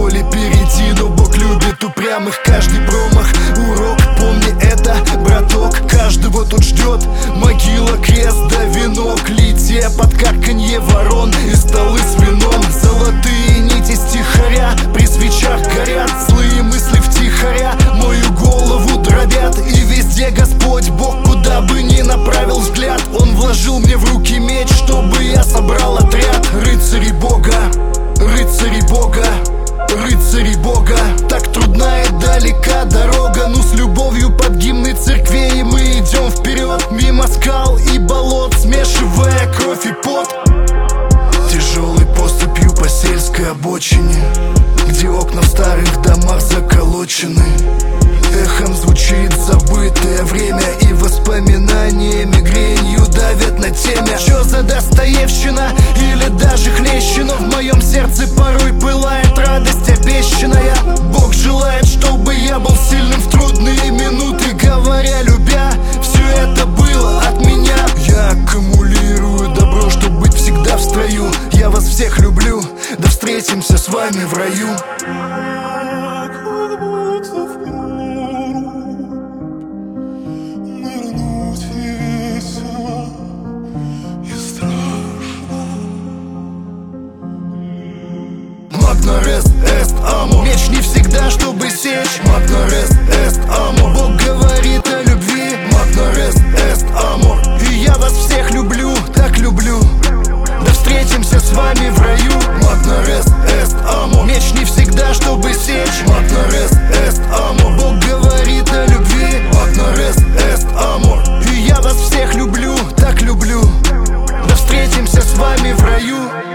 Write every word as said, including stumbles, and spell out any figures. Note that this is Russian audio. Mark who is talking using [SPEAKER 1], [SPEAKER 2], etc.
[SPEAKER 1] воле перейти, но Бог любит упрямых. Каждый промах урок, помни это, браток. Каждого тут ждет могила, крест да венок. Лития под карканье ворон и столы с вином. Золотые нити стихаря при свечах горят. Злые мысли втихаря мою голову дробят. И везде Господь Бог, куда бы ни направил взгляд, Он вложил мне в руки меч, чтобы я собрал отряд. Рыцари Бога, рыцари Бога, рыцари Бога. Так трудна и далека дорога, но с любовью под гимны церквей мы идем вперед. Мимо скал и болот, смешивая кровь и пот. Тяжелой поступью по сельской обочине, где окна в старых домах заколочены. Эхом звучит забытое время, и воспоминаниями гренью давят на темя. Чё за Достоевщина или даже хлеще, но в моем сердце порой пылает радость обещанная. Бог желает, чтобы я был сильным в трудные минуты, говоря, любя, все это было от меня. Я аккумулирую добро, чтобы быть всегда в строю. Я вас всех люблю, да встретимся с вами в раю. Magna res est amor. Меч не всегда, чтобы сечь. Magna res est amor. Бог говорит о любви. Magna res est amor. И я вас всех люблю, так люблю. Да встретимся с вами в раю. Magna res est amor. Меч не всегда, чтобы сечь. Magna res est amor. Бог говорит о любви. Magna res est amor. И я вас всех люблю, так люблю. Да встретимся с вами в раю.